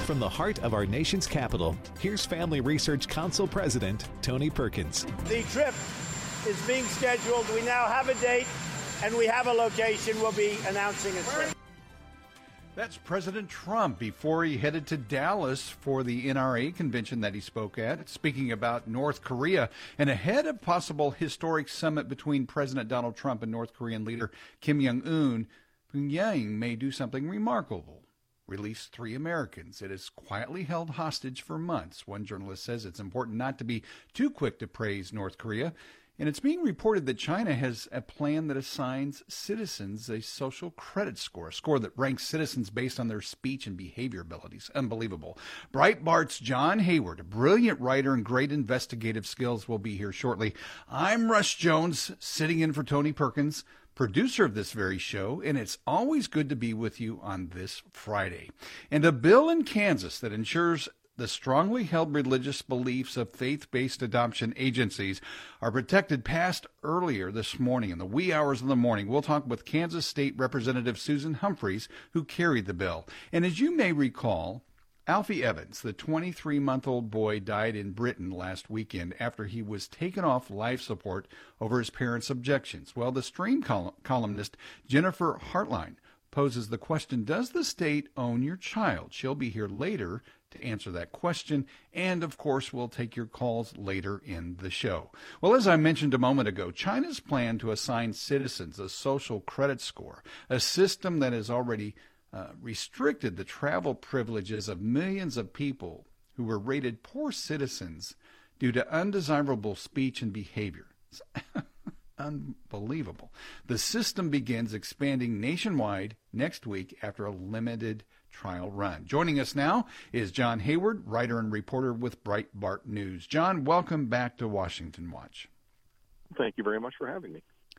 From the heart of our nation's capital, here's Family Research Council President Tony Perkins. The trip is being scheduled. We now have a date, and we have a location. We'll be announcing it soon. That's President Trump before he headed to Dallas for the NRA convention that he spoke at, speaking about North Korea. And ahead of possible historic summit between President Donald Trump and North Korean leader Kim Jong-un, Pyongyang may do something remarkable. Release 3 Americans it has quietly held hostage for months. One journalist says it's important not to be too quick to praise North Korea. And it's being reported that China has a plan that assigns citizens a social credit score, a score that ranks citizens based on their speech and behavior abilities. Unbelievable. Breitbart's John Hayward, a brilliant writer and great investigative skills, will be here shortly. I'm Rush Jones, sitting in for Tony Perkins, producer of this very show, and it's always good to be with you on this Friday. And a bill in Kansas that ensures the strongly held religious beliefs of faith-based adoption agencies are protected passed earlier this morning in the wee hours of the morning. We'll talk with Kansas State Representative Susan Humphreys, who carried the bill. And as you may recall, Alfie Evans, the 23-month-old boy, died in Britain last weekend after he was taken off life support over his parents' objections. Well, the Stream columnist Jennifer Hartline poses the question, does the state own your child? She'll be here later to answer that question, and of course we'll take your calls later in the show. Well, as I mentioned a moment ago, China's plan to assign citizens a social credit score, a system that has already restricted the travel privileges of millions of people who were rated poor citizens due to undesirable speech and behavior. It's unbelievable. The system begins expanding nationwide next week after a limited trial run. Joining us now is John Hayward, writer and reporter with Breitbart News. John, welcome back to Washington Watch. Thank you very much for having me.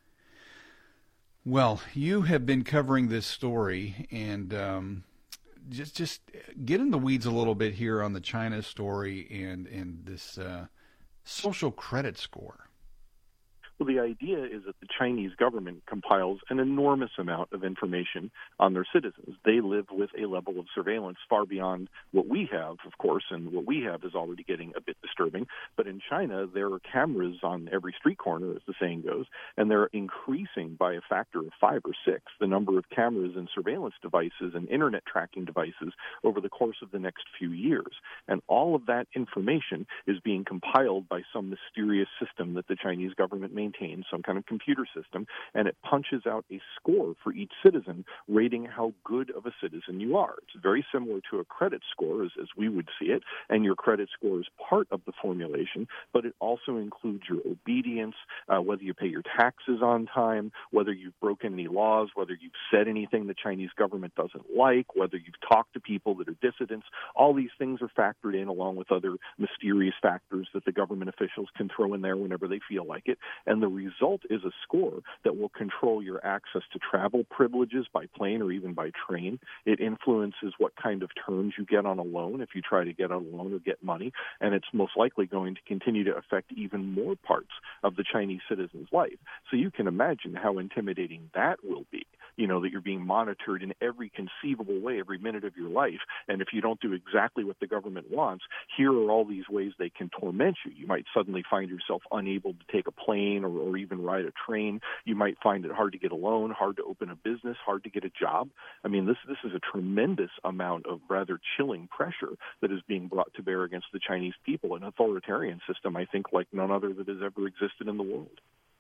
Well, you have been covering this story, and just get in the weeds a little bit here on the China story and this social credit score. Well, the idea is that the Chinese government compiles an enormous amount of information on their citizens. They live with a level of surveillance far beyond what we have, of course, and what we have is already getting a bit disturbing. But in China, there are cameras on every street corner, as the saying goes, and they're increasing by a factor of 5 or 6 the number of cameras and surveillance devices and internet tracking devices over the course of the next few years. And all of that information is being compiled by some mysterious system that the Chinese government maintains, some kind of computer system, and it punches out a score for each citizen, rating how good of a citizen you are. It's very similar to a credit score, as we would see it, and your credit score is part of the formulation, but it also includes your obedience, whether you pay your taxes on time, whether you've broken any laws, whether you've said anything the Chinese government doesn't like, whether you've talked to people that are dissidents. All these things are factored in along with other mysterious factors that the government officials can throw in there whenever they feel like it. And the result is a score that will control your access to travel privileges by plane or even by train. It influences what kind of terms you get on a loan if you try to get a loan or get money, and it's most likely going to continue to affect even more parts of the Chinese citizen's life. So you can imagine how intimidating that will be, that you're being monitored in every conceivable way every minute of your life, and if you don't do exactly what the government wants, here are all these ways they can torment you. You might suddenly find yourself unable to take a plane or even ride a train. You might find it hard to get a loan, hard to open a business, hard to get a job. I mean, this is a tremendous amount of rather chilling pressure that is being brought to bear against the Chinese people, an authoritarian system, I think, like none other that has ever existed in the world.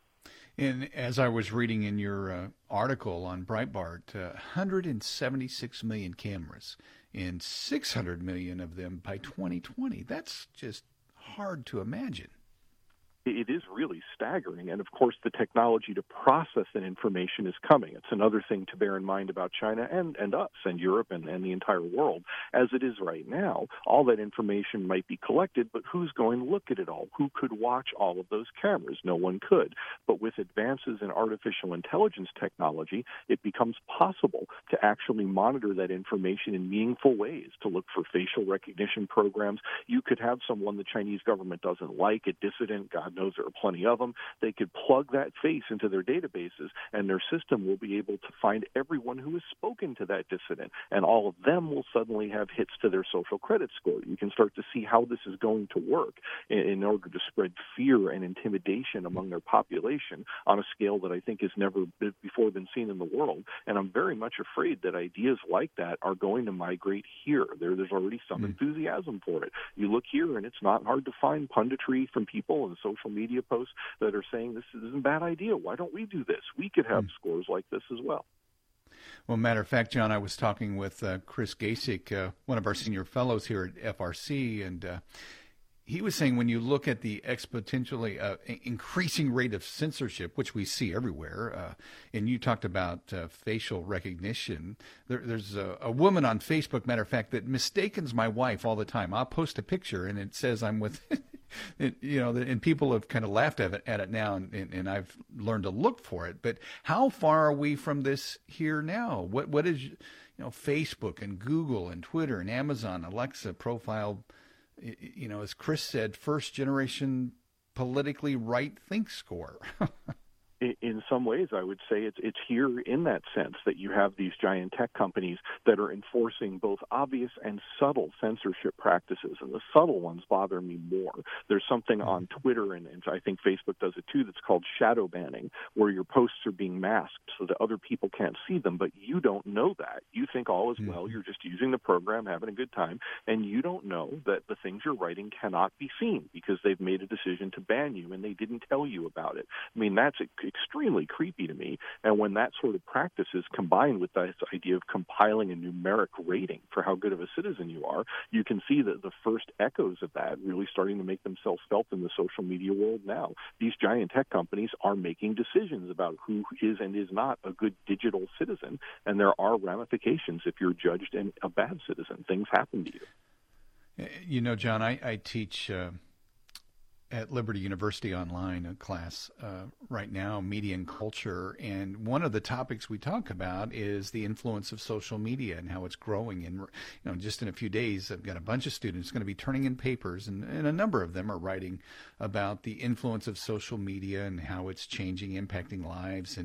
And as I was reading in your article on Breitbart, 176 million cameras and 600 million of them by 2020. That's just hard to imagine. It is really staggering. And, of course, the technology to process that information is coming. It's another thing to bear in mind about China and us and Europe and the entire world. As it is right now, all that information might be collected, but who's going to look at it all? Who could watch all of those cameras? No one could. But with advances in artificial intelligence technology, it becomes possible to actually monitor that information in meaningful ways, to look for facial recognition programs. You could have someone the Chinese government doesn't like, a dissident, God knows there are plenty of them. They could plug that face into their databases, and their system will be able to find everyone who has spoken to that dissident, and all of them will suddenly have hits to their social credit score. You can start to see how this is going to work in order to spread fear and intimidation among their population on a scale that I think has never before been seen in the world. And I'm very much afraid that ideas like that are going to migrate here. There's already some enthusiasm for it. You look here, and it's not hard to find punditry from people and social media posts that are saying this isn't a bad idea. Why don't we do this? We could have scores like this as well. Well, matter of fact, John, I was talking with Chris Gasek, one of our senior fellows here at FRC, and he was saying when you look at the exponentially increasing rate of censorship, which we see everywhere, and you talked about facial recognition, there's a woman on Facebook, matter of fact, that mistakens my wife all the time. I'll post a picture and it says I'm with, and people have kind of laughed at it now, and I've learned to look for it. But how far are we from this here now? What is, Facebook and Google and Twitter and Amazon, Alexa profile, as Chris said, first generation politically right think score. In some ways, I would say it's here in that sense that you have these giant tech companies that are enforcing both obvious and subtle censorship practices, and the subtle ones bother me more. There's something on Twitter, and I think Facebook does it too, that's called shadow banning, where your posts are being masked so that other people can't see them, but you don't know that. You think all is well, you're just using the program, having a good time, and you don't know that the things you're writing cannot be seen because they've made a decision to ban you and they didn't tell you about it. I mean, that's extremely creepy to me. And when that sort of practice is combined with this idea of compiling a numeric rating for how good of a citizen you are, you can see that the first echoes of that really starting to make themselves felt in the social media world now. These giant tech companies are making decisions about who is and is not a good digital citizen, and there are ramifications if you're judged a bad citizen. Things happen to you. John, I teach at Liberty University online, a class right now, media and culture, and one of the topics we talk about is the influence of social media and how it's growing. And just in a few days, I've got a bunch of students going to be turning in papers, and a number of them are writing about the influence of social media and how it's changing, impacting lives.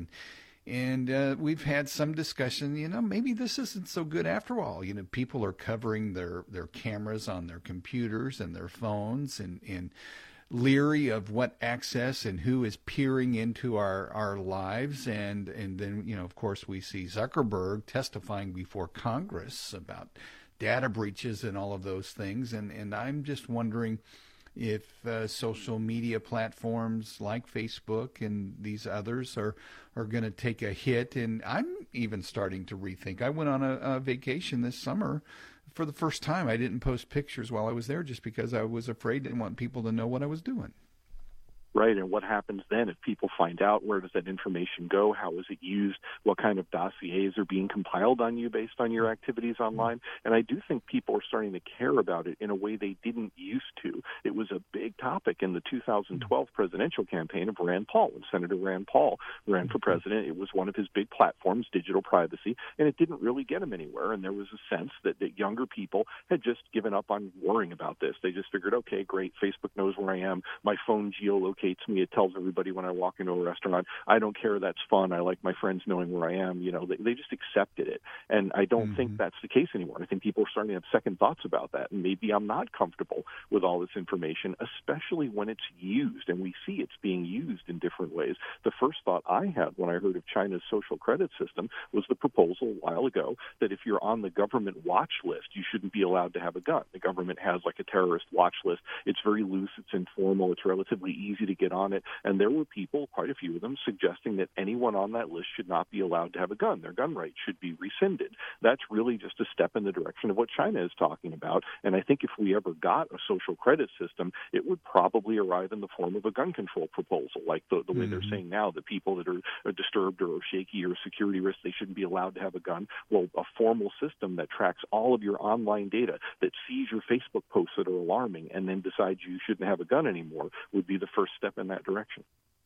And we've had some discussion, maybe this isn't so good after all. People are covering their cameras on their computers and their phones and leery of what access and who is peering into our lives. And then, of course, we see Zuckerberg testifying before Congress about data breaches and all of those things. And I'm just wondering if social media platforms like Facebook and these others are going to take a hit. And I'm even starting to rethink. I went on a vacation this summer. For the first time, I didn't post pictures while I was there just because I was afraid, didn't want people to know what I was doing. Right, and what happens then if people find out? Where does that information go? How is it used? What kind of dossiers are being compiled on you based on your activities online? And I do think people are starting to care about it in a way they didn't used to. It was a big topic in the 2012 presidential campaign of Rand Paul. When Senator Rand Paul ran for president, it was one of his big platforms, digital privacy, and it didn't really get him anywhere. And there was a sense that younger people had just given up on worrying about this. They just figured, okay, great, Facebook knows where I am. My phone geolocates me. It tells everybody when I walk into a restaurant. I don't care. That's fun. I like my friends knowing where I am. They just accepted it. And I don't think that's the case anymore. I think people are starting to have second thoughts about that. And maybe I'm not comfortable with all this information, especially when it's used. And we see it's being used in different ways. The first thought I had when I heard of China's social credit system was the proposal a while ago that if you're on the government watch list, you shouldn't be allowed to have a gun. The government has like a terrorist watch list. It's very loose. It's informal. It's relatively easy to get on it. And there were people, quite a few of them, suggesting that anyone on that list should not be allowed to have a gun. Their gun rights should be rescinded. That's really just a step in the direction of what China is talking about. And I think if we ever got a social credit system, it would probably arrive in the form of a gun control proposal, like the way they're saying now, that people that are disturbed or shaky or security risks, they shouldn't be allowed to have a gun. Well, a formal system that tracks all of your online data, that sees your Facebook posts that are alarming, and then decides you shouldn't have a gun anymore, would be the first step in that direction.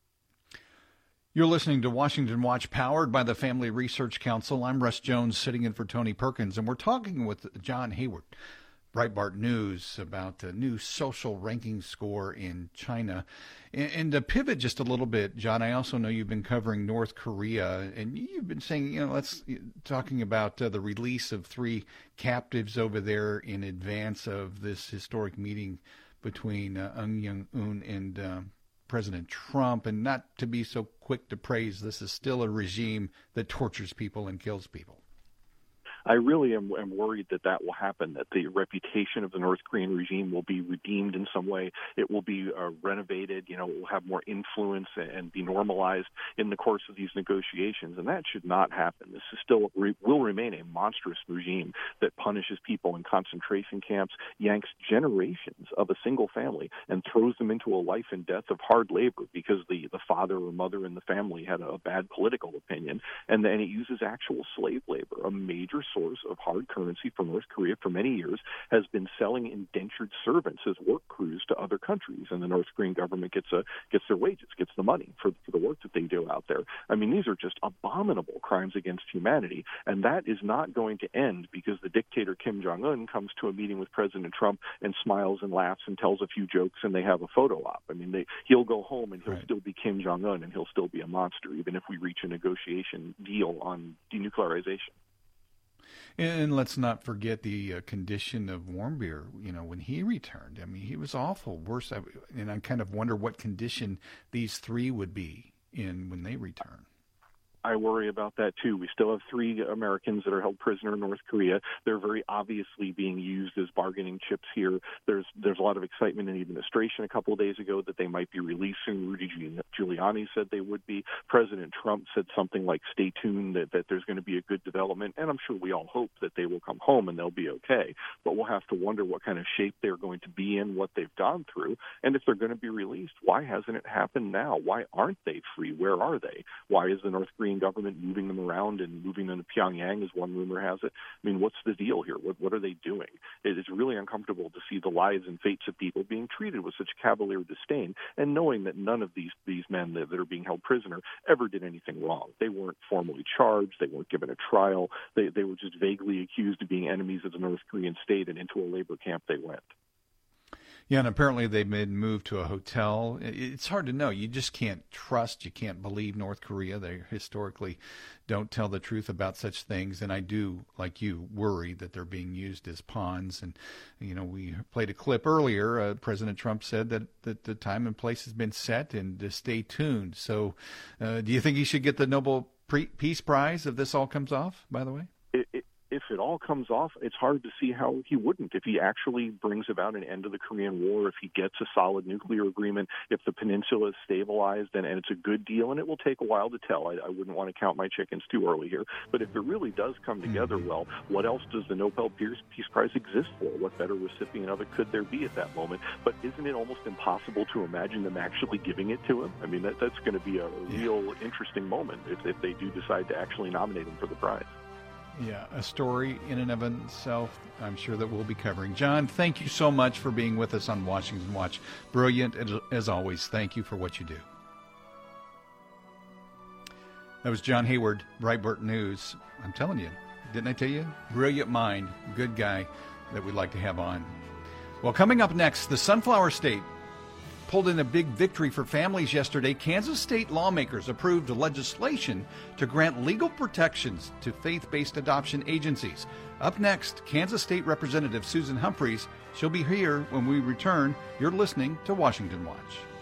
You're listening to Washington Watch, powered by the Family Research Council. I'm Russ Jones, sitting in for Tony Perkins, and we're talking with John Hayward, Breitbart News about a new social ranking score in China. And to pivot just a little bit, John, I also know you've been covering North Korea, and you've been saying, talking about the release of 3 captives over there in advance of this historic meeting between Eun Young-un and President Trump, and not to be so quick to praise, this is still a regime that tortures people and kills people. I really am worried that will happen, that the reputation of the North Korean regime will be redeemed in some way. It will be renovated, it will have more influence and be normalized in the course of these negotiations, and that should not happen. This is still will remain a monstrous regime that punishes people in concentration camps, yanks generations of a single family, and throws them into a life and death of hard labor because the father or mother in the family had a bad political opinion, and then it uses actual slave labor, a major source of hard currency for North Korea for many years, has been selling indentured servants as work crews to other countries, and the North Korean government gets their wages, gets the money for the work that they do out there. I mean, these are just abominable crimes against humanity, and that is not going to end because the dictator Kim Jong-un comes to a meeting with President Trump and smiles and laughs and tells a few jokes, and they have a photo op. I mean, he'll go home and he'll still be Kim Jong-un, and he'll still be a monster, even if we reach a negotiation deal on denuclearization. And let's not forget the condition of Warmbier, when he returned. I mean, he was awful, worse. And I kind of wonder what condition these 3 would be in when they return. I worry about that, too. We still have 3 Americans that are held prisoner in North Korea. They're very obviously being used as bargaining chips here. There's a lot of excitement in the administration a couple of days ago that they might be released soon. Rudy Giuliani said they would be. President Trump said something like, stay tuned, that there's going to be a good development. And I'm sure we all hope that they will come home and they'll be okay. But we'll have to wonder what kind of shape they're going to be in, what they've gone through. And if they're going to be released, why hasn't it happened now? Why aren't they free? Where are they? Why is the North Korean government moving them around and moving them to Pyongyang, as one rumor has it? I mean, what's the deal here? What are they doing? It is really uncomfortable to see the lives and fates of people being treated with such cavalier disdain, and knowing that none of these men that are being held prisoner ever did anything wrong. They weren't formally charged. They weren't given a trial. They were just vaguely accused of being enemies of the North Korean state, and into a labor camp they went. Yeah, and apparently they've been moved to a hotel. It's hard to know. You just can't trust, you can't believe North Korea. They historically don't tell the truth about such things. And I do, like you, worry that they're being used as pawns. And, we played a clip earlier. President Trump said that the time and place has been set and to stay tuned. So do you think he should get the Nobel Peace Prize if this all comes off, by the way? If it all comes off, it's hard to see how he wouldn't. If he actually brings about an end to the Korean War, if he gets a solid nuclear agreement, if the peninsula is stabilized, and it's a good deal, and it will take a while to tell. I wouldn't want to count my chickens too early here. But if it really does come together well, what else does the Nobel Peace Prize exist for? What better recipient of it could there be at that moment? But isn't it almost impossible to imagine them actually giving it to him? I mean, that's going to be a real interesting moment if they do decide to actually nominate him for the prize. Yeah, a story in and of itself, I'm sure that we'll be covering. John, thank you so much for being with us on Washington Watch. Brilliant, as always. Thank you for what you do. That was John Hayward, Breitbart News. I'm telling you, didn't I tell you? Brilliant mind, good guy that we'd like to have on. Well, coming up next, the Sunflower State pulled in a big victory for families yesterday. Kansas state lawmakers approved legislation to grant legal protections to faith-based adoption agencies. Up next, Kansas State Representative Susan Humphreys. She'll be here when we return. You're listening to Washington Watch.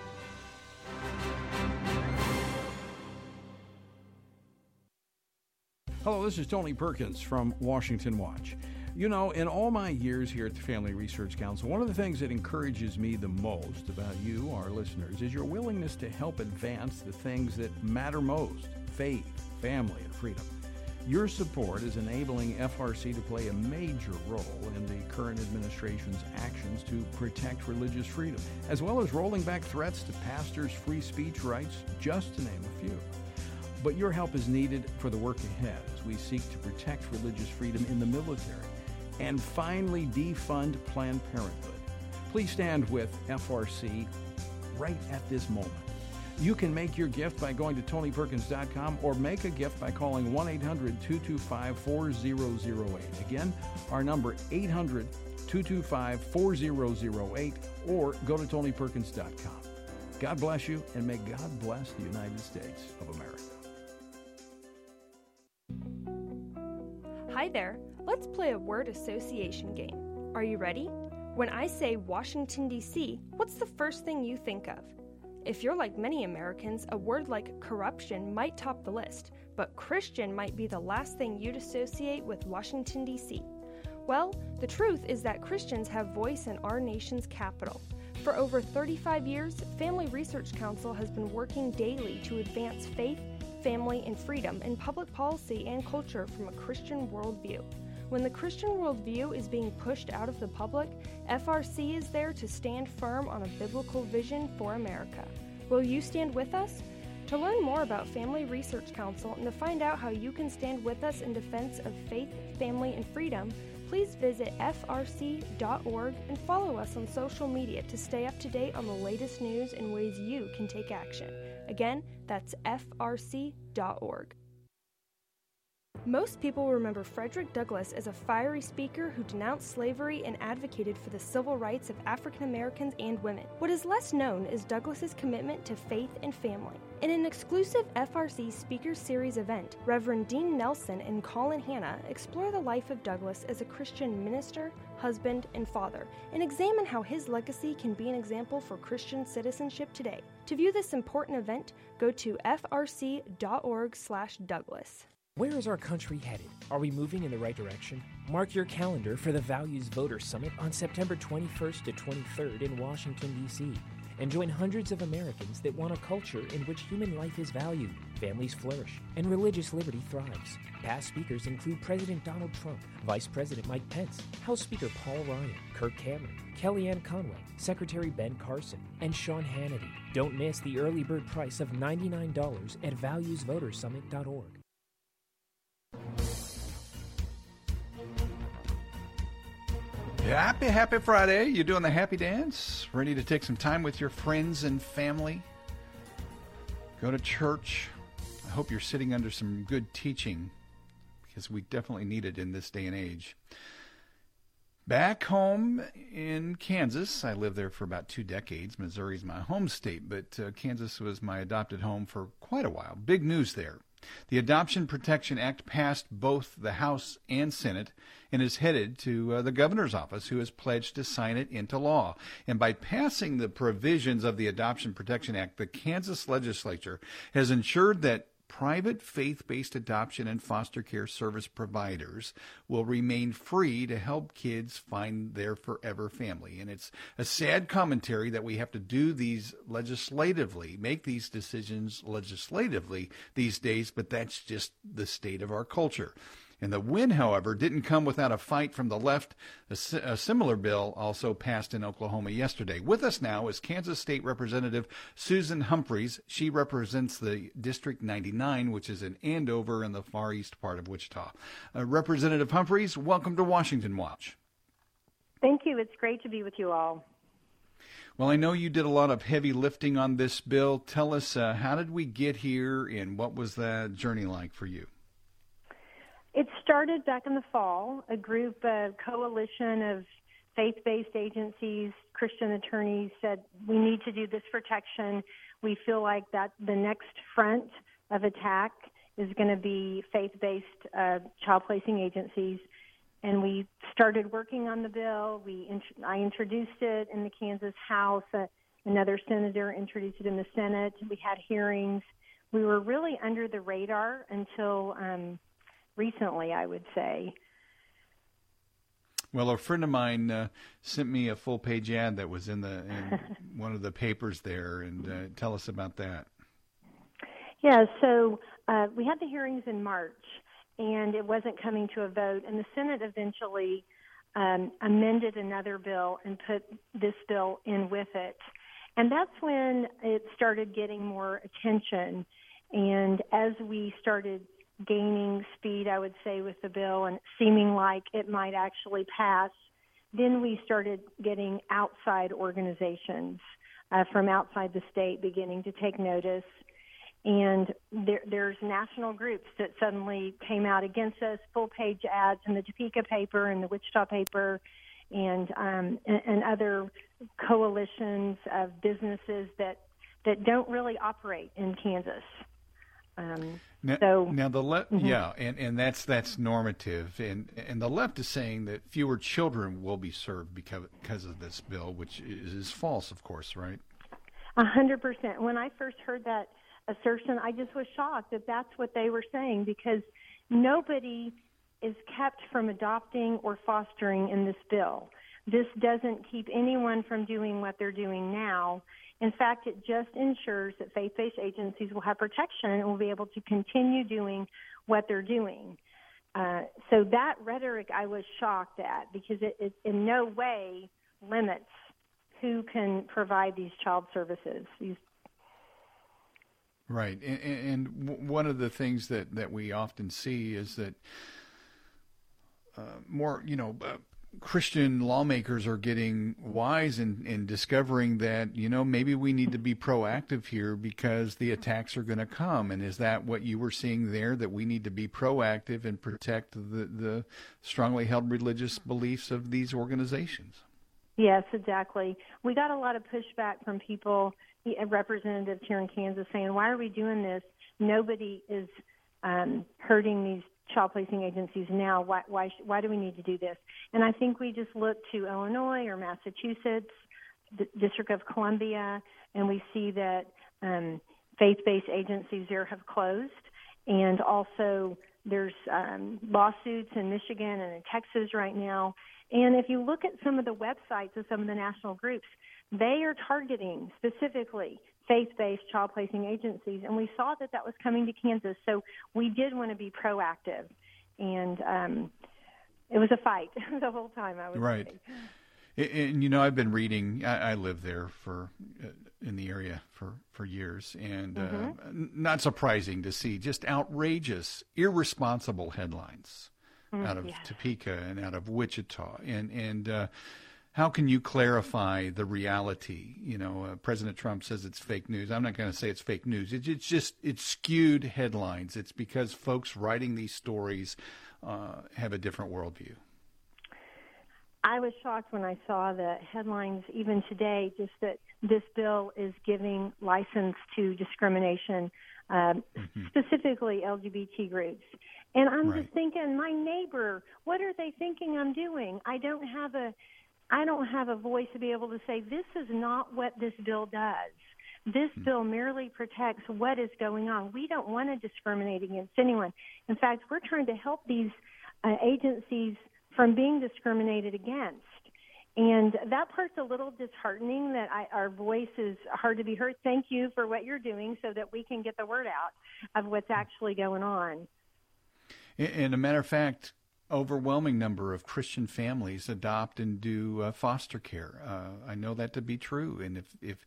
Hello, this is Tony Perkins from Washington Watch. In all my years here at the Family Research Council, one of the things that encourages me the most about you, our listeners, is your willingness to help advance the things that matter most: faith, family, and freedom. Your support is enabling FRC to play a major role in the current administration's actions to protect religious freedom, as well as rolling back threats to pastors' free speech rights, just to name a few. But your help is needed for the work ahead as we seek to protect religious freedom in the military and finally defund Planned Parenthood. Please stand with FRC right at this moment. You can make your gift by going to TonyPerkins.com or make a gift by calling 1-800-225-4008. Again, our number 800-225-4008. 225-4008 or go to TonyPerkins.com. God bless you, and may God bless the United States of America. Hi there. Let's play a word association game. Are you ready? When I say Washington, D.C., what's the first thing you think of? If you're like many Americans, a word like corruption might top the list, but Christian might be the last thing you'd associate with Washington, D.C. Well, the truth is that Christians have voice in our nation's capital. For over 35 years, Family Research Council has been working daily to advance faith, family, and freedom in public policy and culture from a Christian worldview. When the Christian worldview is being pushed out of the public, FRC is there to stand firm on a biblical vision for America. Will you stand with us? To learn more about Family Research Council and to find out how you can stand with us in defense of faith, family, and freedom, please visit frc.org and follow us on social media to stay up to date on the latest news and ways you can take action. Again, that's frc.org. Most people remember Frederick Douglass as a fiery speaker who denounced slavery and advocated for the civil rights of African Americans and women. What is less known is Douglass's commitment to faith and family. In an exclusive FRC Speakers Series event, Reverend Dean Nelson and Colin Hanna explore the life of Douglass as a Christian minister, husband, and father, and examine how his legacy can be an example for Christian citizenship today. To view this important event, go to frc.org/Douglass. Where is our country headed? Are we moving in the right direction? Mark your calendar for the Values Voter Summit on September 21st to 23rd in Washington, D.C. and join hundreds of Americans that want a culture in which human life is valued, families flourish, and religious liberty thrives. Past speakers include President Donald Trump, Vice President Mike Pence, House Speaker Paul Ryan, Kirk Cameron, Kellyanne Conway, Secretary Ben Carson, and Sean Hannity. Don't miss the early bird price of $99 at valuesvotersummit.org. Happy Friday. You doing the happy dance? Ready to take some time with your friends and family? Go to church. I hope you're sitting under some good teaching, because we definitely need it in this day and age. Back home in Kansas, I lived there for about 2 decades. Missouri's my home state, but Kansas was my adopted home for quite a while. Big news there. The Adoption Protection Act passed both the House and Senate and is headed to the governor's office, who has pledged to sign it into law. And by passing the provisions of the Adoption Protection Act, the Kansas legislature has ensured that private faith-based adoption and foster care service providers will remain free to help kids find their forever family. And it's a sad commentary that we have to do these legislatively, make these decisions legislatively these days, but that's just the state of our culture. And the win, however, didn't come without a fight from the left. A similar bill also passed in Oklahoma yesterday. With us now is Kansas State Representative Susan Humphreys. She represents the District 99, which is in Andover in the far east part of Wichita. Representative Humphreys, welcome to Washington Watch. Thank you. It's great to be with you all. Well, I know you did a lot of heavy lifting on this bill. Tell us, how did we get here, and what was that journey like for you? It started back in the fall. A coalition of faith-based agencies, Christian attorneys said, we need to do this protection. We feel like that the next front of attack is going to be faith-based child placing agencies. And we started working on the bill. I introduced it in the Kansas House. Another senator introduced it in the Senate. We had hearings. We were really under the radar until recently, I would say. Well, a friend of mine sent me a full-page ad that was in one of the papers there, and tell us about that. Yeah, so we had the hearings in March, and it wasn't coming to a vote, and the Senate eventually amended another bill and put this bill in with it. And that's when it started getting more attention, and as we started gaining speed, I would say, with the bill and seeming like it might actually pass, then we started getting outside organizations from outside the state beginning to take notice. And there's national groups that suddenly came out against us, full-page ads in the Topeka paper and the Wichita paper. and other coalitions of businesses that don't really operate in Kansas. Now the left, and that's normative, and the left is saying that fewer children will be served because of this bill, which is false, of course, right? 100%. When I first heard that assertion, I just was shocked that that's what they were saying, because nobody is kept from adopting or fostering in this bill. This doesn't keep anyone from doing what they're doing now. In fact, it just ensures that faith-based agencies will have protection and will be able to continue doing what they're doing. So that rhetoric I was shocked at, because it in no way limits who can provide these child services. Right. And one of the things that we often see is that Christian lawmakers are getting wise in discovering that, maybe we need to be proactive here because the attacks are going to come. And is that what you were seeing there, that we need to be proactive and protect the strongly held religious beliefs of these organizations? Yes, exactly. We got a lot of pushback from people, representatives here in Kansas, saying, why are we doing this? Nobody is hurting these child placing agencies now. Why do we need to do this? And I think we just look to Illinois or Massachusetts, the District of Columbia, and we see that faith-based agencies there have closed. And also there's lawsuits in Michigan and in Texas right now. And if you look at some of the websites of some of the national groups, they are targeting specifically faith-based child placing agencies, and we saw that was coming to Kansas. So we did want to be proactive, and it was a fight the whole time, I would say. And I've been reading. I live there in the area for years, and not surprising to see just outrageous, irresponsible headlines out of Topeka and out of Wichita, and how can you clarify the reality? President Trump says it's fake news. I'm not going to say it's fake news. It's skewed headlines. It's because folks writing these stories have a different worldview. I was shocked when I saw the headlines even today, just that this bill is giving license to discrimination, specifically LGBT groups. And I'm just thinking, my neighbor, what are they thinking I'm doing? I don't have a voice to be able to say, this is not what this bill does. This bill merely protects what is going on. We don't want to discriminate against anyone. In fact, we're trying to help these agencies from being discriminated against. And that part's a little disheartening, that our voice is hard to be heard. Thank you for what you're doing so that we can get the word out of what's actually going on. And a matter of fact, overwhelming number of Christian families adopt and do foster care. I know that to be true. And if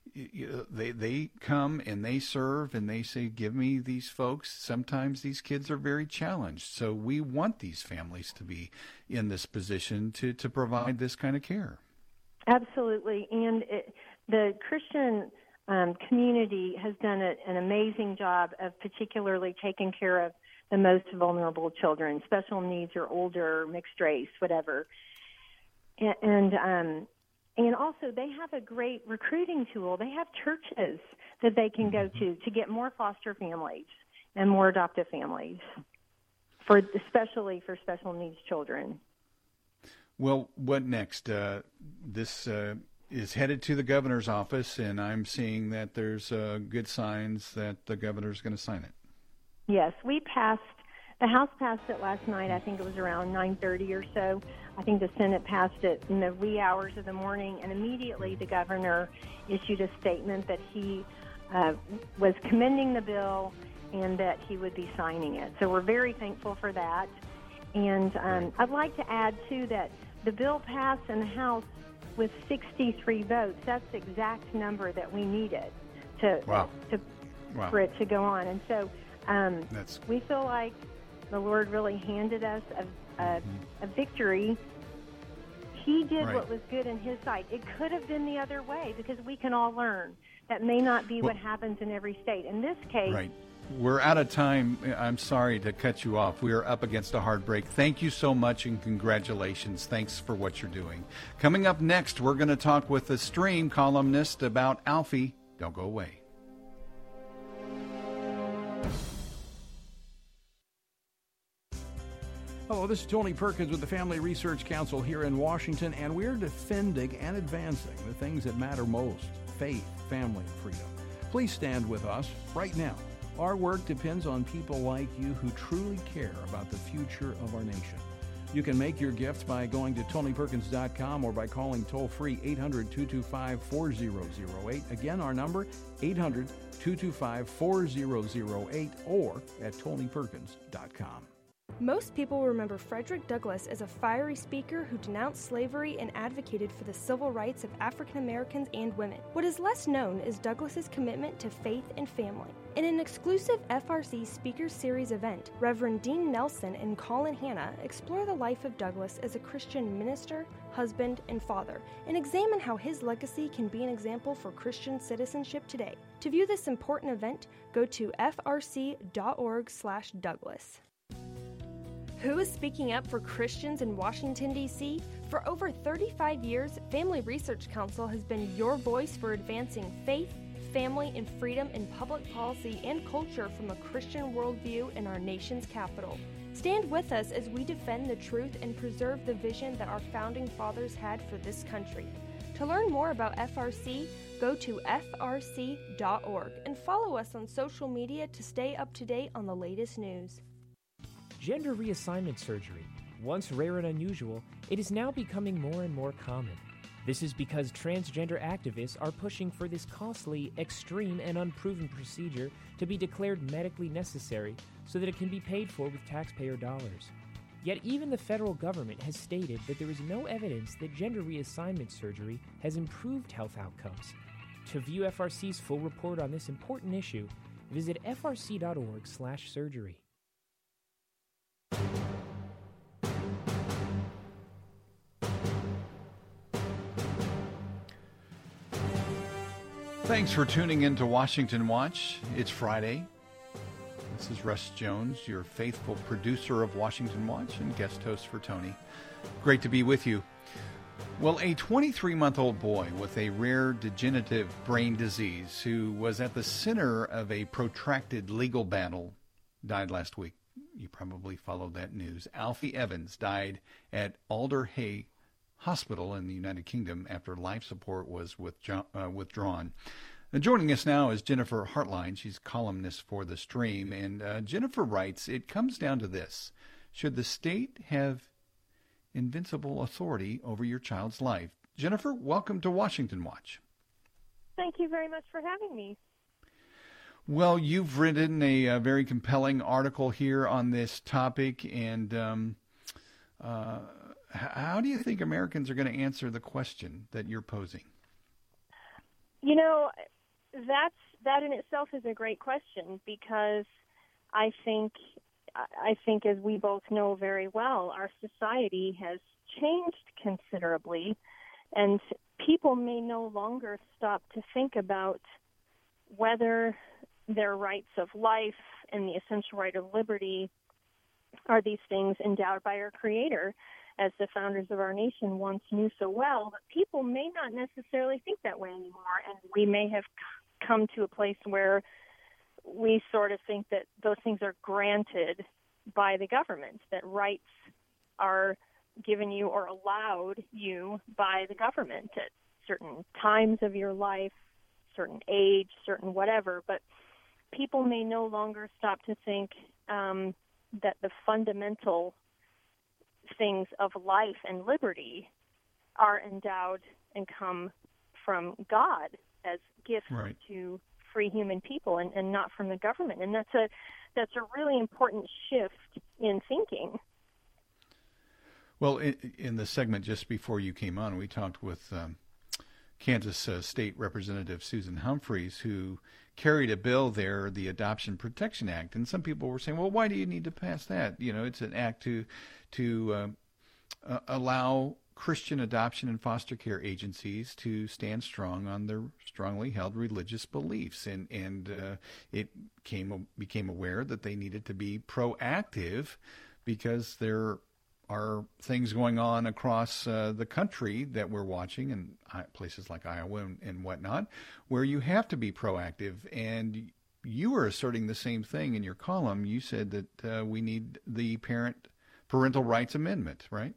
they come and they serve and they say, give me these folks, sometimes these kids are very challenged. So we want these families to be in this position to provide this kind of care. Absolutely. And the Christian community has done an amazing job of particularly taking care of the most vulnerable children, special needs or older, mixed race, whatever. And also they have a great recruiting tool. They have churches that they can go to get more foster families and more adoptive families, especially for special needs children. Well, what next? This is headed to the governor's office, and I'm seeing that there's good signs that the governor's going to sign it. Yes, the House passed it last night. I think it was around 9:30 or so. I think the Senate passed it in the wee hours of the morning, and immediately the governor issued a statement that he was commending the bill and that he would be signing it. So we're very thankful for that. And I'd like to add, too, that the bill passed in the House with 63 votes. That's the exact number that we needed for it to go on. And so we feel like the Lord really handed us a victory. He did what was good in his sight. It could have been the other way, because we can all learn. That may not be what happens in every state. In this case, We're out of time. I'm sorry to cut you off. We are up against a hard break. Thank you so much and congratulations. Thanks for what you're doing. Coming up next, we're going to talk with the Stream columnist about Alfie. Don't go away. Hello, this is Tony Perkins with the Family Research Council here in Washington, and we're defending and advancing the things that matter most: faith, family, and freedom. Please stand with us right now. Our work depends on people like you who truly care about the future of our nation. You can make your gift by going to TonyPerkins.com or by calling toll-free 800-225-4008. Again, our number, 800-225-4008, or at TonyPerkins.com. Most people remember Frederick Douglass as a fiery speaker who denounced slavery and advocated for the civil rights of African Americans and women. What is less known is Douglass's commitment to faith and family. In an exclusive FRC Speakers Series event, Reverend Dean Nelson and Colin Hanna explore the life of Douglass as a Christian minister, husband, and father, and examine how his legacy can be an example for Christian citizenship today. To view this important event, go to frc.org/Douglass. Who is speaking up for Christians in Washington, D.C.? For over 35 years, Family Research Council has been your voice for advancing faith, family, and freedom in public policy and culture from a Christian worldview in our nation's capital. Stand with us as we defend the truth and preserve the vision that our founding fathers had for this country. To learn more about FRC, go to frc.org and follow us on social media to stay up to date on the latest news. Gender reassignment surgery. Once rare and unusual, it is now becoming more and more common. This is because transgender activists are pushing for this costly, extreme, and unproven procedure to be declared medically necessary so that it can be paid for with taxpayer dollars. Yet even the federal government has stated that there is no evidence that gender reassignment surgery has improved health outcomes. To view FRC's full report on this important issue, visit frc.org/surgery. Thanks for tuning in to Washington Watch. It's Friday. This is Russ Jones, your faithful producer of Washington Watch and guest host for Tony. Great to be with you. Well, a 23-month-old boy with a rare degenerative brain disease who was at the center of a protracted legal battle died last week. You probably followed that news. Alfie Evans died at Alder Hey Hospital in the United Kingdom after life support was withdrawn. And joining us now is Jennifer Hartline. She's columnist for The Stream. And Jennifer writes, it comes down to this. Should the state have invincible authority over your child's life? Jennifer, welcome to Washington Watch. Thank you very much for having me. Well, you've written a very compelling article here on this topic, and how do you think Americans are going to answer the question that you're posing? You know, that in itself is a great question, because I think as we both know very well, our society has changed considerably, and people may no longer stop to think about whether their rights of life and the essential right of liberty are these things endowed by our Creator, as the founders of our nation once knew so well. But people may not necessarily think that way anymore, and we may have come to a place where we sort of think that those things are granted by the government, that rights are given you or allowed you by the government at certain times of your life, certain age, certain whatever. But people may no longer stop to think that the fundamental things of life and liberty are endowed and come from God as gifts to free human people, and not from the government. And that's a really important shift in thinking. Well, in the segment just before you came on, we talked with Kansas State Representative Susan Humphreys, who carried a bill there, the Adoption Protection Act. And some people were saying, well, why do you need to pass that? You know, it's an act to allow Christian adoption and foster care agencies to stand strong on their strongly held religious beliefs, and it became aware that they needed to be proactive because there are things going on across the country that we're watching, in places like Iowa and whatnot, where you have to be proactive. And you were asserting the same thing in your column. You said that we need the parental rights amendment, right?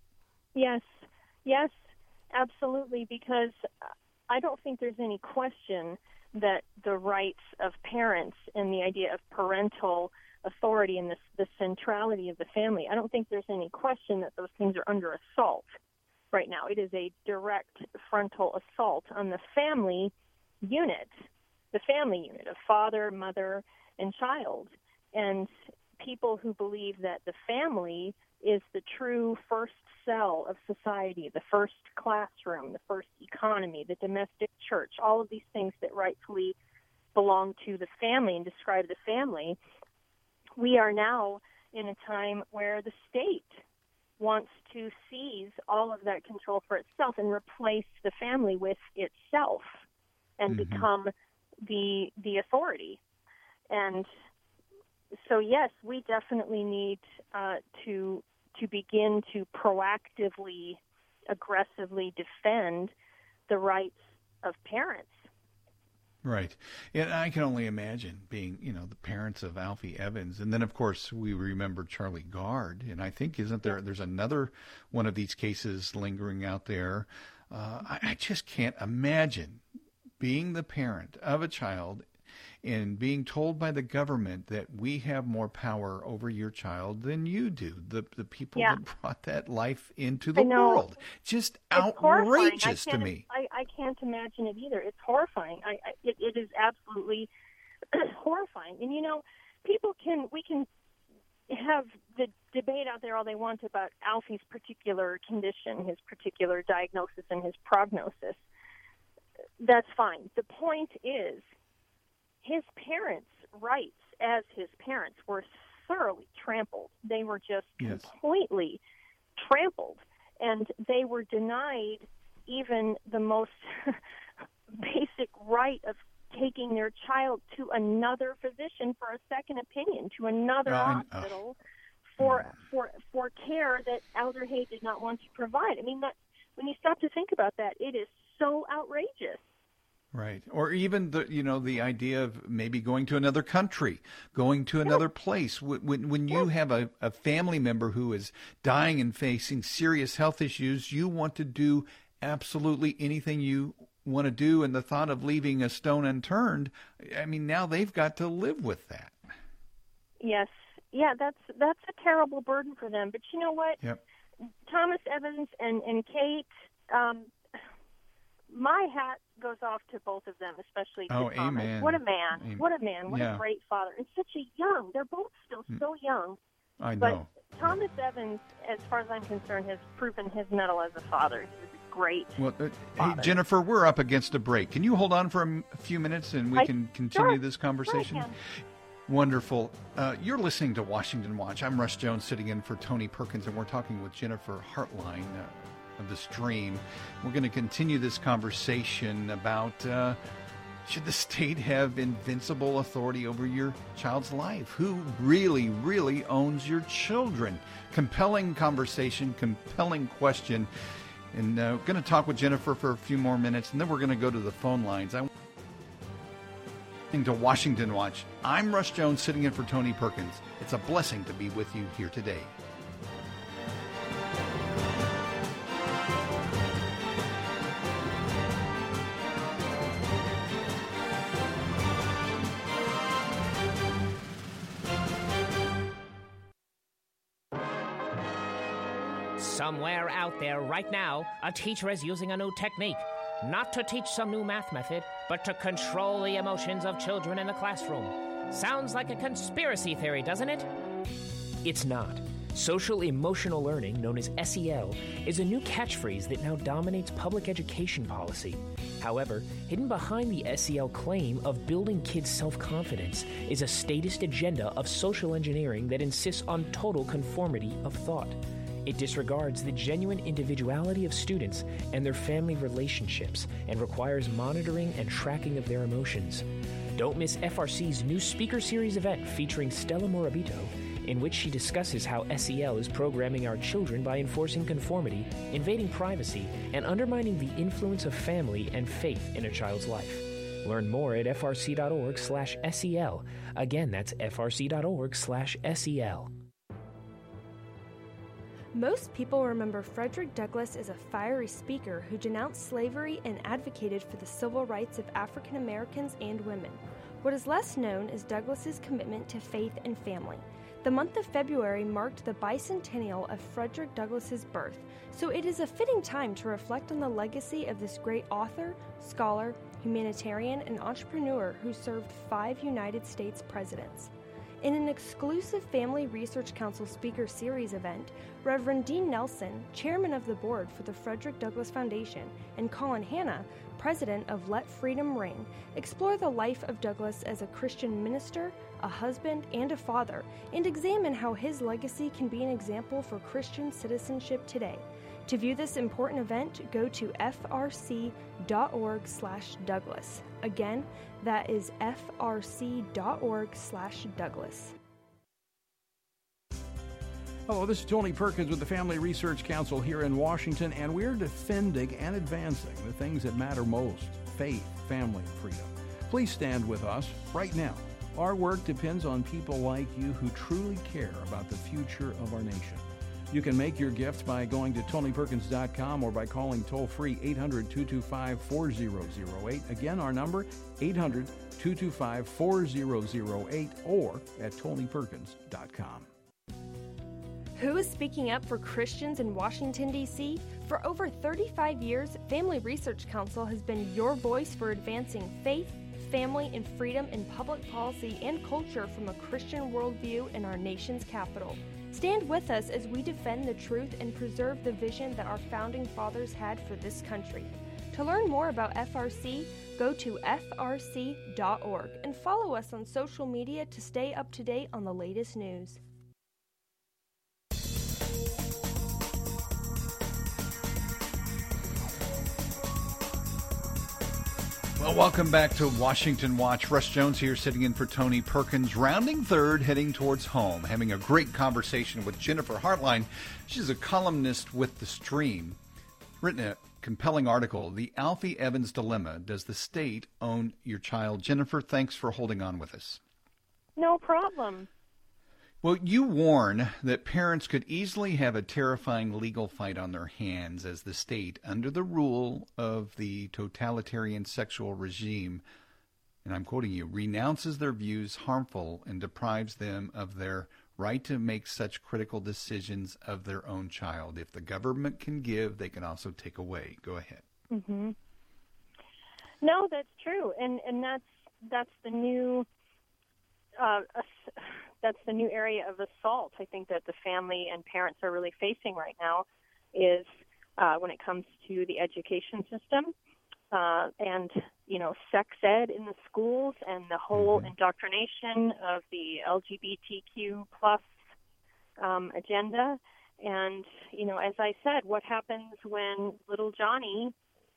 Yes, absolutely, because I don't think there's any question that the rights of parents and the idea of parental authority and the centrality of the family, I don't think there's any question that those things are under assault right now. It is a direct frontal assault on the family unit of father, mother, and child. And people who believe that the family is the true first cell of society, the first classroom, the first economy, the domestic church, all of these things that rightfully belong to the family and describe the family. We are now in a time where the state wants to seize all of that control for itself and replace the family with itself and become the authority. And so, yes, we definitely need to begin to proactively, aggressively defend the rights of parents. Right. And I can only imagine being, the parents of Alfie Evans. And then, of course, we remember Charlie Gard. And I think, there's another one of these cases lingering out there. I just can't imagine being the parent of a child and being told by the government that we have more power over your child than you do, the people that brought that life into the world. Just outrageous to me. I can't imagine it either. It's horrifying. It is absolutely horrifying. And, we can have the debate out there all they want about Alfie's particular condition, his particular diagnosis, and his prognosis. That's fine. The point is, his parents' rights as his parents were thoroughly trampled. They were just completely trampled, and they were denied even the most basic right of taking their child to another physician for a second opinion, to another hospital for care that Elder Hay did not want to provide. I mean, when you stop to think about that, it is so outrageous. Right. Or even the idea of maybe going to another country, going to another place. When you have a family member who is dying and facing serious health issues, you want to do absolutely anything you want to do, and the thought of leaving a stone unturned, I mean, now they've got to live with that. Yes. Yeah, that's a terrible burden for them. But you know what? Yep. Thomas Evans and Kate, my hat goes off to both of them, especially to Thomas. Amen. What a man. Amen. What a man. What a great father. And such a young, they're both still so young. I know. But Thomas Evans, as far as I'm concerned, has proven his mettle as a father. He's a great father. Hey, Jennifer, we're up against a break. Can you hold on for a few minutes and we can continue this conversation? Sure I can. Wonderful. You're listening to Washington Watch. I'm Russ Jones, sitting in for Tony Perkins, and we're talking with Jennifer Hartline of The Stream. We're going to continue this conversation about should the state have invincible authority over your child's life? Who really, really owns your children? Compelling conversation, compelling question. And we're going to talk with Jennifer for a few more minutes, and then we're going to go to the phone lines. To Washington Watch. I'm Russ Jones, sitting in for Tony Perkins. It's a blessing to be with you here today. Somewhere out there right now, a teacher is using a new technique. Not to teach some new math method, but to control the emotions of children in the classroom. Sounds like a conspiracy theory, doesn't it? It's not. Social Emotional Learning, known as SEL, is a new catchphrase that now dominates public education policy. However, hidden behind the SEL claim of building kids' self-confidence is a statist agenda of social engineering that insists on total conformity of thought. It disregards the genuine individuality of students and their family relationships and requires monitoring and tracking of their emotions. Don't miss FRC's new Speaker Series event featuring Stella Morabito, in which she discusses how SEL is programming our children by enforcing conformity, invading privacy, and undermining the influence of family and faith in a child's life. Learn more at frc.org/SEL. Again, that's frc.org/SEL. Most people remember Frederick Douglass as a fiery speaker who denounced slavery and advocated for the civil rights of African Americans and women. What is less known is Douglass's commitment to faith and family. The month of February marked the bicentennial of Frederick Douglass's birth, so it is a fitting time to reflect on the legacy of this great author, scholar, humanitarian, and entrepreneur who served 5 United States presidents. In an exclusive Family Research Council Speaker Series event, Reverend Dean Nelson, chairman of the board for the Frederick Douglass Foundation, and Colin Hanna, president of Let Freedom Ring, explore the life of Douglass as a Christian minister, a husband, and a father, and examine how his legacy can be an example for Christian citizenship today. To view this important event, go to frc.org/Douglass. Again, that is frc.org/Douglass. Hello, this is Tony Perkins with the Family Research Council here in Washington, and we're defending and advancing the things that matter most: faith, family, and freedom. Please stand with us right now. Our work depends on people like you who truly care about the future of our nation. You can make your gift by going to TonyPerkins.com or by calling toll-free 800-225-4008. Again, our number, 800-225-4008, or at TonyPerkins.com. Who is speaking up for Christians in Washington, D.C.? For over 35 years, Family Research Council has been your voice for advancing faith, family, and freedom in public policy and culture from a Christian worldview in our nation's capital. Stand with us as we defend the truth and preserve the vision that our founding fathers had for this country. To learn more about FRC, go to frc.org and follow us on social media to stay up to date on the latest news. Well, welcome back to Washington Watch. Russ Jones here, sitting in for Tony Perkins, rounding third, heading towards home, having a great conversation with Jennifer Hartline. She's a columnist with The Stream, written a compelling article, The Alfie Evans Dilemma, Does the State Own Your Child? Jennifer, thanks for holding on with us. No problem. Well, you warn that parents could easily have a terrifying legal fight on their hands as the state, under the rule of the totalitarian sexual regime, and I'm quoting you, renounces their views harmful and deprives them of their right to make such critical decisions of their own child. If the government can give, they can also take away. Go ahead. Mm-hmm. No, that's true, and that's the new that's the new area of assault, I think, that the family and parents are really facing right now, is when it comes to the education system and, sex ed in the schools and the whole indoctrination of the LGBTQ plus agenda. And, as I said, what happens when little Johnny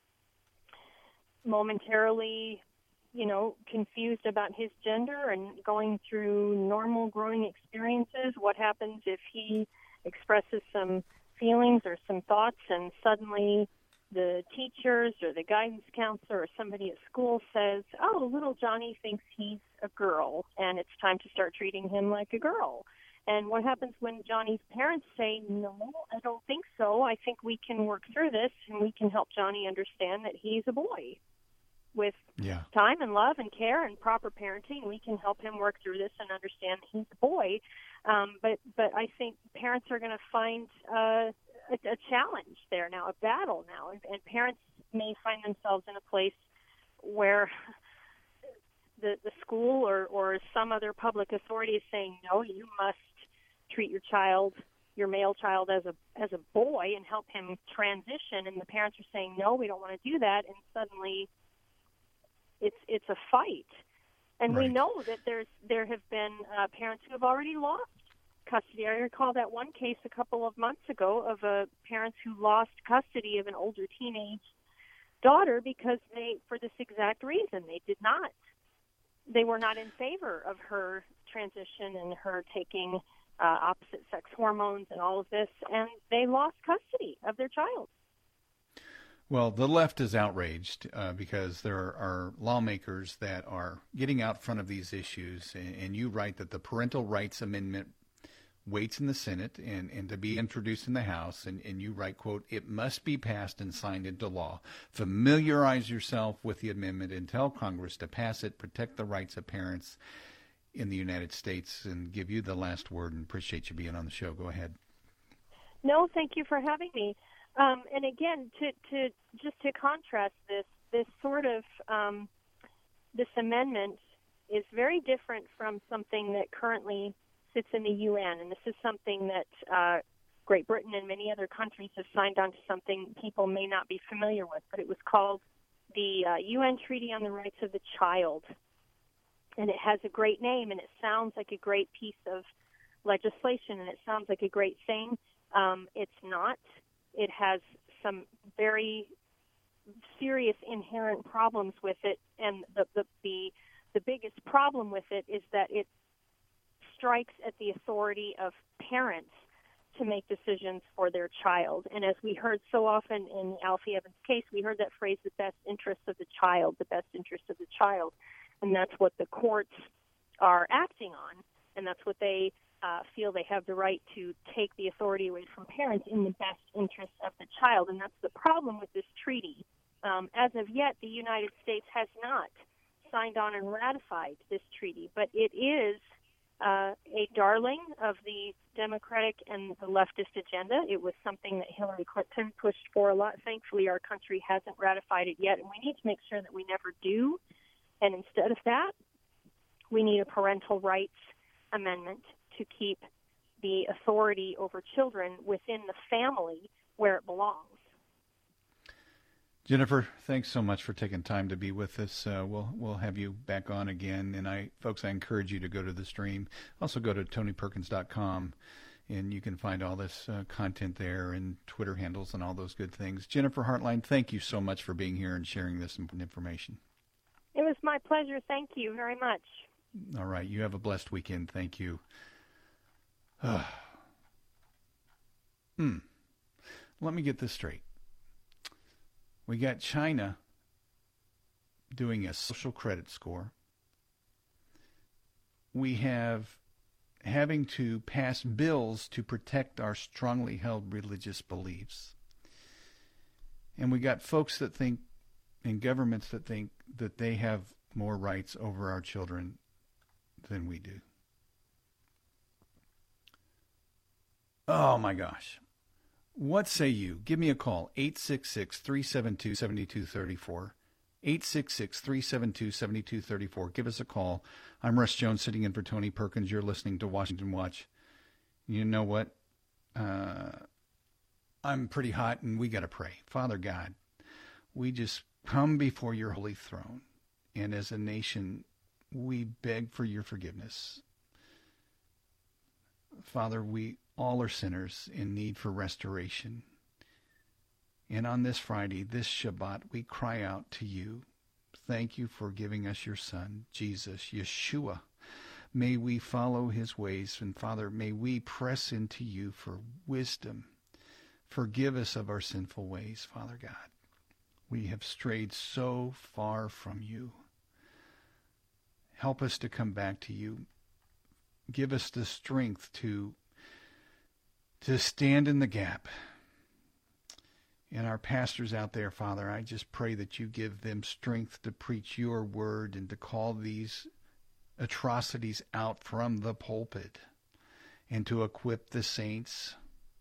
momentarily confused about his gender and going through normal growing experiences? What happens if he expresses some feelings or some thoughts and suddenly the teachers or the guidance counselor or somebody at school says, oh, little Johnny thinks he's a girl and it's time to start treating him like a girl? And what happens when Johnny's parents say, no, I don't think so. I think we can work through this and we can help Johnny understand that he's a boy. With time and love and care and proper parenting, we can help him work through this and understand that he's a boy. But I think parents are going to find a challenge there now, a battle now. And parents may find themselves in a place where the school or some other public authority is saying, no, you must treat your male child as a boy and help him transition. And the parents are saying, no, we don't want to do that. And suddenly it's a fight, and we know that there have been parents who have already lost custody. I recall that one case a couple of months ago of parents who lost custody of an older teenage daughter because for this exact reason, they were not in favor of her transition and her taking opposite sex hormones and all of this, and they lost custody of their child. Well, the left is outraged because there are lawmakers that are getting out front of these issues, and you write that the Parental Rights Amendment waits in the Senate and to be introduced in the House, and you write, quote, "It must be passed and signed into law. Familiarize yourself with the amendment and tell Congress to pass it, protect the rights of parents in the United States," and give you the last word, and appreciate you being on the show. Go ahead. No, thank you for having me. And again, to contrast this sort of this amendment is very different from something that currently sits in the UN, and this is something that Great Britain and many other countries have signed on to, something people may not be familiar with, but it was called the UN Treaty on the Rights of the Child, and it has a great name, and it sounds like a great piece of legislation, and it sounds like a great thing. It's not. It has some very serious inherent problems with it, and the biggest problem with it is that it strikes at the authority of parents to make decisions for their child. And as we heard so often in the Alfie Evans case, we heard that phrase, the best interest of the child, the best interest of the child. And that's what the courts are acting on, and that's what they feel they have the right to take the authority away from parents in the best interest of the child. And that's the problem with this treaty. As of yet, the United States has not signed on and ratified this treaty, but it is a darling of the Democratic and the leftist agenda. It was something that Hillary Clinton pushed for a lot. Thankfully, our country hasn't ratified it yet, and we need to make sure that we never do. And instead of that, we need a parental rights amendment to keep the authority over children within the family where it belongs. Jennifer, thanks so much for taking time to be with us. We'll have you back on again. And I encourage you to go to the stream. Also go to TonyPerkins.com, and you can find all this content there and Twitter handles and all those good things. Jennifer Hartline, thank you so much for being here and sharing this information. It was my pleasure. Thank you very much. All right. You have a blessed weekend. Thank you. Let me get this straight. We got China doing a social credit score. We have having to pass bills to protect our strongly held religious beliefs. And we got folks that think, and governments that think, that they have more rights over our children than we do. Oh, my gosh. What say you? Give me a call, 866-372-7234. 866-372-7234. Give us a call. I'm Russ Jones, sitting in for Tony Perkins. You're listening to Washington Watch. You know what? I'm pretty hot, and we got to pray. Father God, we just come before your holy throne, and as a nation, we beg for your forgiveness. Father, we all are sinners in need for restoration. And on this Friday, this Shabbat, we cry out to you. Thank you for giving us your Son, Jesus, Yeshua. May we follow his ways. And Father, may we press into you for wisdom. Forgive us of our sinful ways, Father God. We have strayed so far from you. Help us to come back to you. Give us the strength to stand in the gap. And our pastors out there, Father, I just pray that you give them strength to preach your word and to call these atrocities out from the pulpit and to equip the saints.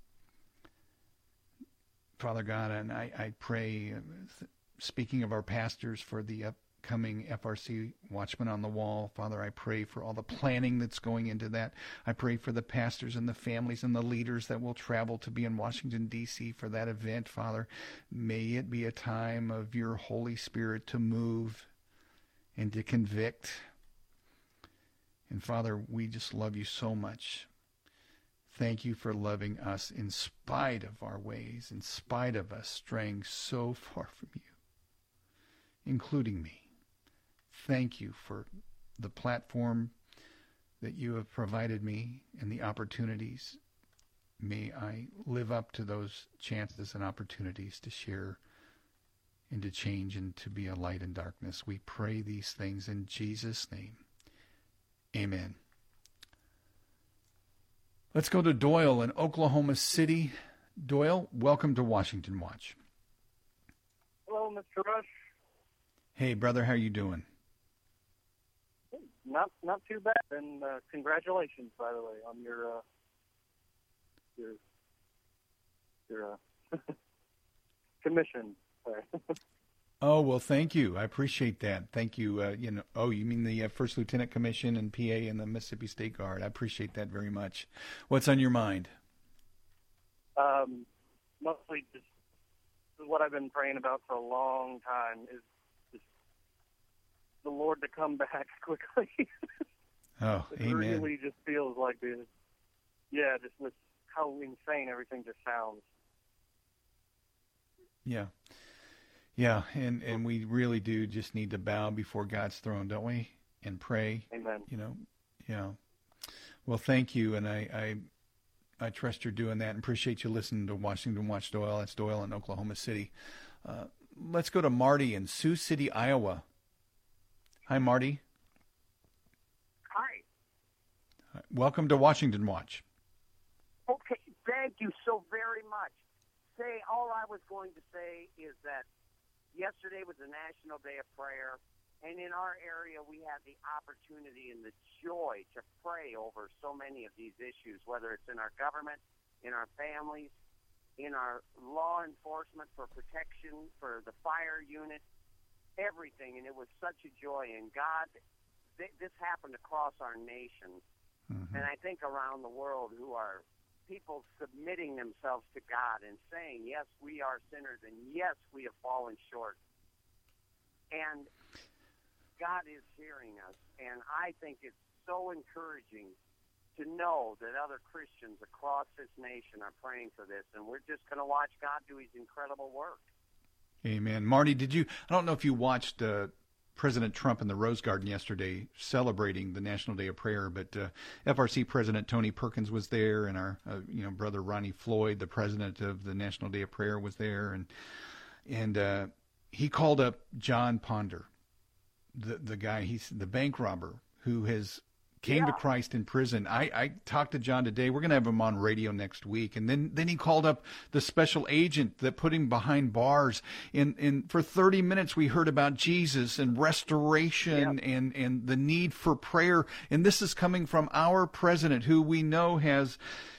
Father God, and I pray, speaking of our pastors, for the upcoming FRC Watchman on the Wall. Father, I pray for all the planning that's going into that. I pray for the pastors and the families and the leaders that will travel to be in Washington, D.C. for that event, Father. May it be a time of your Holy Spirit to move and to convict. And Father, we just love you so much. Thank you for loving us in spite of our ways, in spite of us straying so far from you, including me. Thank you for the platform that you have provided me and the opportunities. May I live up to those chances and opportunities to share and to change and to be a light in darkness. We pray these things in Jesus' name. Amen. Let's go to Doyle in Oklahoma City. Doyle, welcome to Washington Watch. Hello, Mr. Rush. Hey, brother, how you doing? Not too bad, and congratulations, by the way, on your commission. Oh, well, thank you. I appreciate that. Thank you. You mean the First Lieutenant Commission and PA and the Mississippi State Guard. I appreciate that very much. What's on your mind? Mostly just what I've been praying about for a long time is just the Lord to come back quickly. Oh, it amen. It really just feels like this. Yeah, just with how insane everything just sounds. Yeah. Yeah, and we really do just need to bow before God's throne, don't we? And pray. Amen. Yeah. Well, thank you, and I trust you're doing that, and appreciate you listening to Washington Watch. Doyle. That's Doyle in Oklahoma City. Let's go to Marty in Sioux City, Iowa. Hi, Marty. Hi. Welcome to Washington Watch. Okay, thank you so very much. All I was going to say is that yesterday was the National Day of Prayer, and in our area we had the opportunity and the joy to pray over so many of these issues, whether it's in our government, in our families, in our law enforcement for protection, for the fire unit, everything. And it was such a joy. And God, this happened across our nation, and I think around the world, who are people submitting themselves to God and saying, yes, we are sinners, and yes, we have fallen short. And God is hearing us, and I think it's so encouraging to know that other Christians across this nation are praying for this, and we're just going to watch God do his incredible work. Amen. Marty, I don't know if you watched President Trump in the Rose Garden yesterday celebrating the National Day of Prayer, but FRC President Tony Perkins was there, and our brother Ronnie Floyd, the president of the National Day of Prayer, was there, and he called up John Ponder, the guy, he's the bank robber who came to Christ in prison. I talked to John today. We're going to have him on radio next week. And then he called up the special agent that put him behind bars. And for 30 minutes, we heard about Jesus and restoration and the need for prayer. And this is coming from our president, who we know has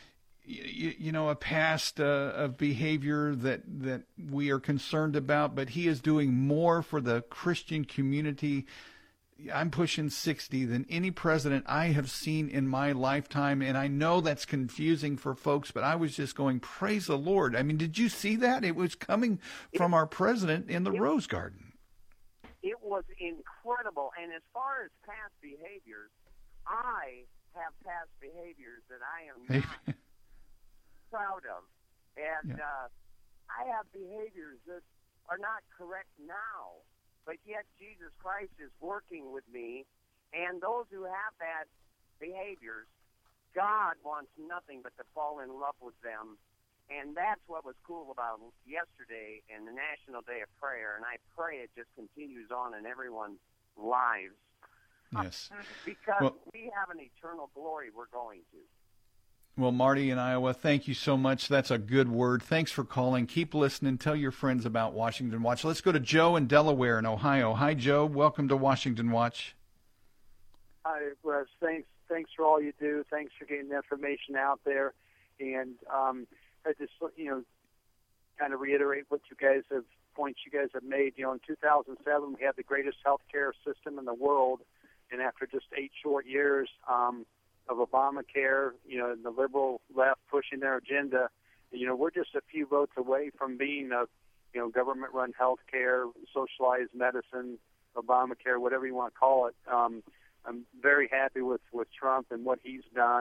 a past of behavior that we are concerned about. But he is doing more for the Christian community. I'm pushing 60 than any president I have seen in my lifetime, and I know that's confusing for folks, but I was just going, praise the Lord. I mean, did you see that? It was coming from our president in the Rose Garden. It was incredible, and as far as past behaviors, I have past behaviors that I am not proud of, and I have behaviors that are not correct now. But yet Jesus Christ is working with me, and those who have bad behaviors, God wants nothing but to fall in love with them. And that's what was cool about yesterday and the National Day of Prayer, and I pray it just continues on in everyone's lives. Yes. Because we have an eternal glory we're going to. Well, Marty in Iowa, thank you so much. That's a good word. Thanks for calling. Keep listening. Tell your friends about Washington Watch. Let's go to Joe in Delaware in Ohio. Hi, Joe. Welcome to Washington Watch. Hi, Russ. Thanks for all you do. Thanks for getting the information out there. And I just, kind of reiterate what points you guys have made. In 2007, we had the greatest healthcare system in the world. And after just 8 short years, of Obamacare, and the liberal left pushing their agenda, we're just a few votes away from being a, government-run health care, socialized medicine, Obamacare, whatever you want to call it. I'm very happy with Trump and what he's done,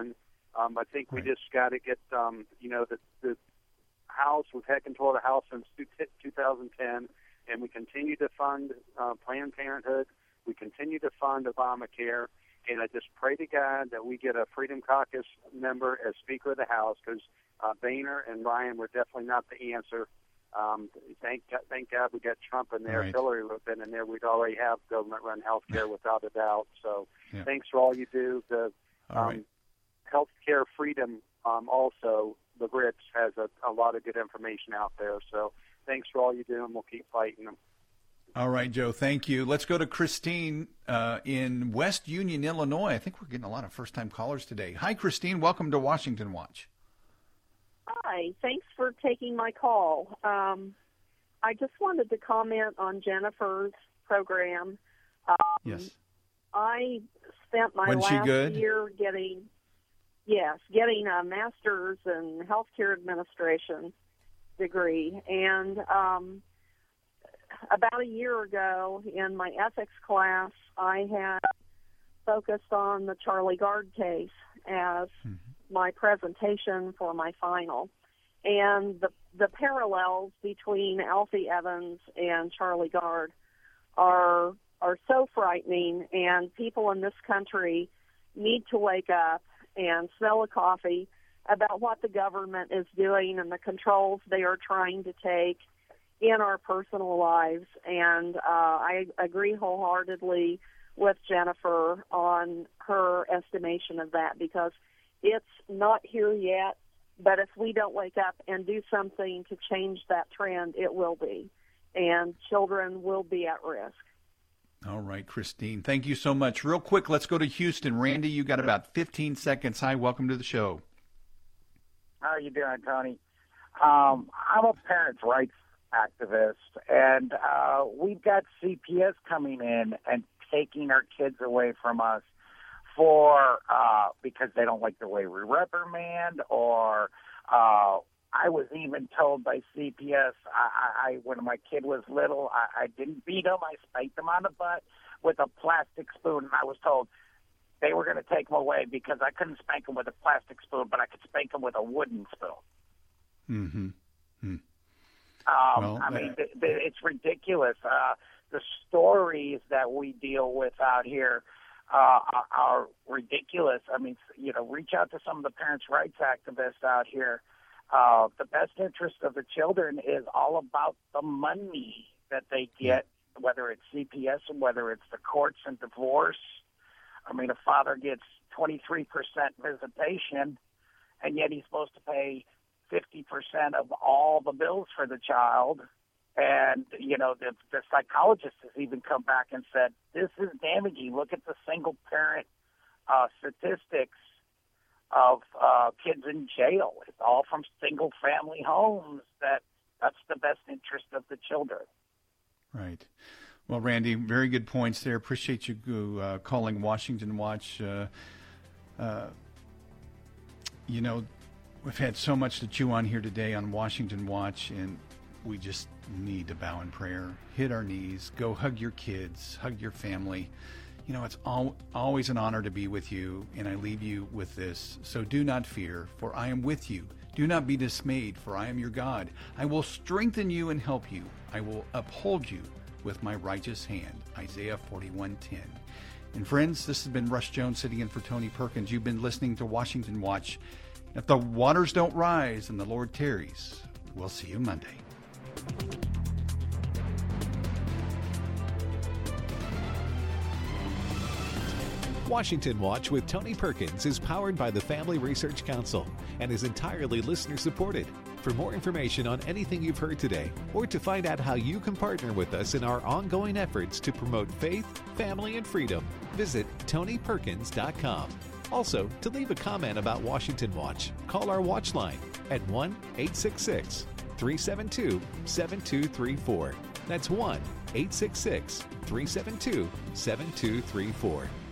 I think we just got to get, the House. We've had control of the House since 2010, and we continue to fund Planned Parenthood. We continue to fund Obamacare, and I just pray to God that we get a Freedom Caucus member as Speaker of the House, because Boehner and Ryan were definitely not the answer. Thank God we got Trump in there. Right. If Hillary would have been in there, we'd already have government-run health care without a doubt. So thanks for all you do. The health care freedom also, the Rich has a lot of good information out there. So thanks for all you do, and we'll keep fighting them. All right, Joe, thank you. Let's go to Christine in West Union, Illinois. I think we're getting a lot of first-time callers today. Hi, Christine. Welcome to Washington Watch. Hi. Thanks for taking my call. I just wanted to comment on Jennifer's program. Yes. I spent my Wasn't she last good? year getting a master's in healthcare administration degree. And about a year ago in my ethics class, I had focused on the Charlie Gard case as my presentation for my final. And the parallels between Alfie Evans and Charlie Gard are so frightening, and people in this country need to wake up and smell a coffee about what the government is doing and the controls they are trying to take in our personal lives. And I agree wholeheartedly with Jennifer on her estimation of that, because it's not here yet, but if we don't wake up and do something to change that trend, it will be, and children will be at risk. All right, Christine, thank you so much. Real quick, let's go to Houston. Randy, you got about 15 seconds. Hi, welcome to the show. How are you doing, Tony? I'm a parents' rights activist, and we've got CPS coming in and taking our kids away from us for because they don't like the way we reprimand, or I was even told by CPS, I when my kid was little, I didn't beat him. I spanked him on the butt with a plastic spoon, and I was told they were going to take him away because I couldn't spank him with a plastic spoon, but I could spank him with a wooden spoon. I mean, it's ridiculous. The stories that we deal with out here are ridiculous. I mean, reach out to some of the parents' rights activists out here. The best interest of the children is all about the money that they get, whether it's CPS and whether it's the courts and divorce. I mean, a father gets 23% visitation, and yet he's supposed to pay 50% of all the bills for the child. And, the psychologist has even come back and said, this is damaging. Look at the single-parent statistics of kids in jail. It's all from single-family homes. That's the best interest of the children. Right. Well, Randy, very good points there. Appreciate you calling Washington Watch. We've had so much to chew on here today on Washington Watch, and we just need to bow in prayer, hit our knees, go hug your kids, hug your family. It's always an honor to be with you, and I leave you with this. So do not fear, for I am with you. Do not be dismayed, for I am your God. I will strengthen you and help you. I will uphold you with my righteous hand. Isaiah 41:10. And friends, this has been Russ Jones sitting in for Tony Perkins. You've been listening to Washington Watch. If the waters don't rise and the Lord tarries, we'll see you Monday. Washington Watch with Tony Perkins is powered by the Family Research Council and is entirely listener-supported. For more information on anything you've heard today, or to find out how you can partner with us in our ongoing efforts to promote faith, family, and freedom, visit TonyPerkins.com. Also, to leave a comment about Washington Watch, call our watch line at 1-866-372-7234. That's 1-866-372-7234.